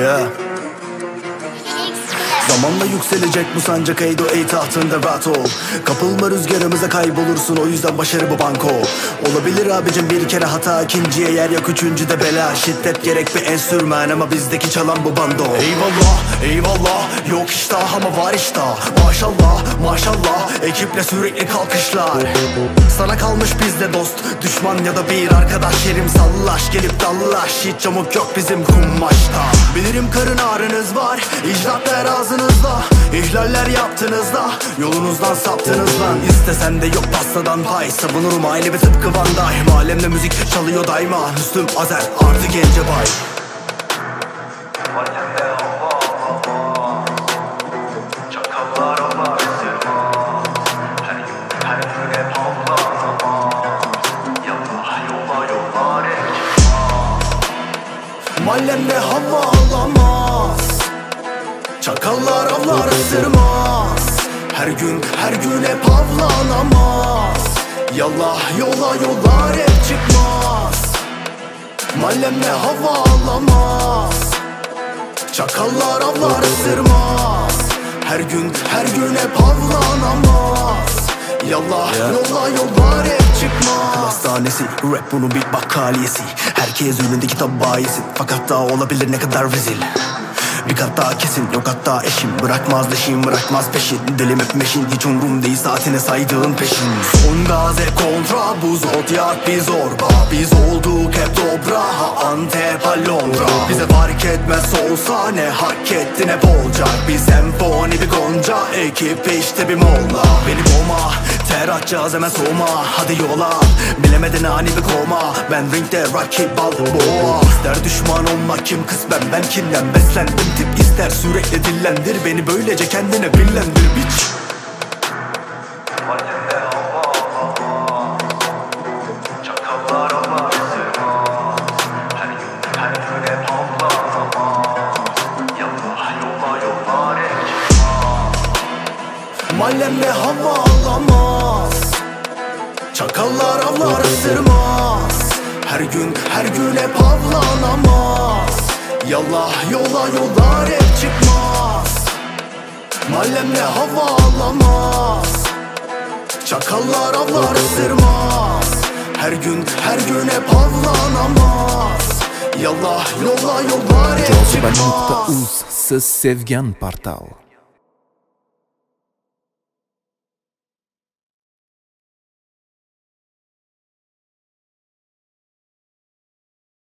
Yeah. Zamanla yükselecek bu sancak, Eydo ey tahtında rahat ol. Kapılma rüzgarımıza, kaybolursun, o yüzden başarı bu banko. Olabilir abicim bir kere hata, ikinciye yer yok, üçüncüde bela. Şiddet gerek bir enstrüman ama bizdeki çalan bu bando. Eyvallah eyvallah, yok iştah ama var iştah. Maşallah maşallah, ekiple sürekli kalkışlar. Sana kalmış bizde dost, düşman ya da bir arkadaş. Yerim sallaş, gelip dallaş, hiç yamuk yok bizim kumaşta. Bilirim karın ağrınız var, icraatlar ağzınızda. İhlaller yaptınız da yolunuzdan saptınız lan. İstesen de yok pastadan pay, savunurum aile bir tıpkı Van Damme. Mahallemde müzik çalıyor daima, Müslüm Azer artı Gencebay. Mahallemde hava alamaz, çakallar avlar ısırmaz. Her gün hep avlanamaz. Yallah yola yollar hep çıkmaz. Mahallemde hava alamaz, çakallar avlar ısırmaz. Her gün hep avlanamaz. Yallah yola yollar hep çıkmaz. Hastanesi, rap bunun bir bakkaliyesi. Herkes önünde kitap bayisi, fakat daha olabilir ne kadar rezil. Bir kat daha kesin, yok hatta eşim. Bırakmaz leşim, bırakmaz peşin. Dilim hep meşin, hiç umrum değil saatine saydığın peşin. Son gaz hep kontra, bu zodyak bir zorba. Biz olduk hep dobra, Antep ha Londra. Bize fark etmez olsa ne hak ettin hep olacak. Bir senfoni bir gonca, ekip işte bir molla. Beni boğma, ter atacağız hemen soğuma. Hadi yola, bilemedin ani bir koma. Ben ringde rakip Balboa. İster düşman olmak kim kısmen, ben kimden beslendim. Tip ister sürekli dillendir beni, böylece kendine billendir biç. Mahallemde hava alamaz, çakallar avlar ısırmaz. Her gün hep avlanamaz. Yallah yola yollar hep çıkmaz. Mahallemde hava alamaz, çakallar avlar ısırmaz. Her gün hep avlanamaz. Yallah yola yollar hep çıkmaz. Jozba.uz, siz sevgan portal.